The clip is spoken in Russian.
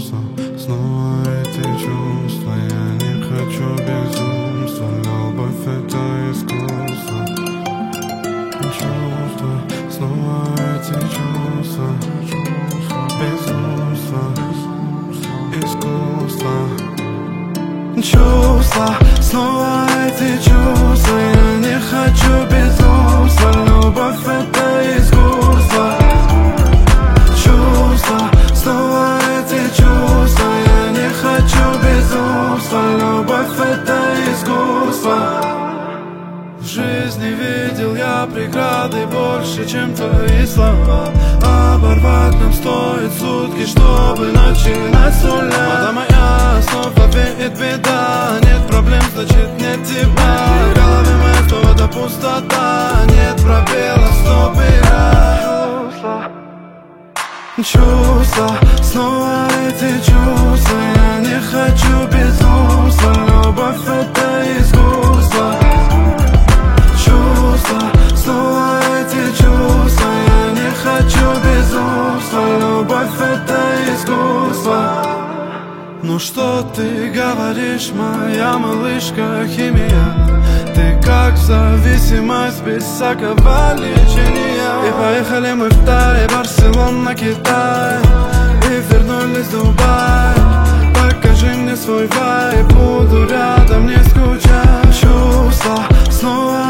чувства, снова эти чувства. Я не хочу безумства, любовь это искусство. Чувства, снова эти чувства, безумство, искусство. Чувства, снова эти чувства. Я не хочу безумства, любовь это искусство. Чувства, снова эти чувства. Я не хочу безумства, любовь это искусство. В жизни видел я преграды больше, чем твои слова. Оборвать нам стоит сутки, чтобы начинать с нуля. Вода моя, снова веет беда. Нет проблем, значит нет тебя. В голове место, вода пустота. Нет пробела, стоп и раз. Чувства, снова эти чувства. Я не хочу безумства, любовь это искусство. Чувства, снова эти чувства. Я не хочу безумства, любовь это искусство. Ну что ты говоришь, моя малышка, химия? Ты как зависимость без всякого лечения. И поехали мы в Тай, Барселона, Китай. И вернулись в Дубай. Покажи мне свой вайб, буду рядом, не скучай. Чувства, снова